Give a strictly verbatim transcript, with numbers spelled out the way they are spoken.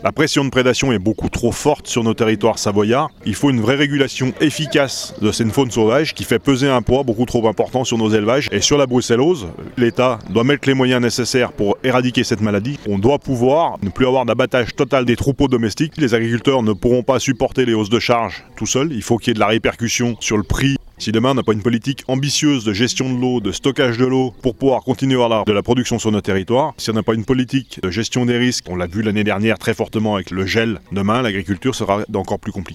La pression de prédation est beaucoup trop forte sur nos territoires savoyards. Il faut une vraie régulation efficace de cette faune sauvage qui fait peser un poids beaucoup trop important sur nos élevages. Et sur la brucellose, l'État doit mettre les moyens nécessaires pour éradiquer cette maladie. On doit pouvoir ne plus avoir d'abattage total des troupeaux domestiques. Les agriculteurs ne pourront pas supporter les hausses de charges tout seuls. Il faut qu'il y ait de la répercussion sur le prix. Si demain on n'a pas une politique ambitieuse de gestion de l'eau, de stockage de l'eau pour pouvoir continuer à avoir de la production sur nos territoires, si on n'a pas une politique de gestion des risques, on l'a vu l'année dernière très fortement avec le gel, demain l'agriculture sera encore plus compliquée.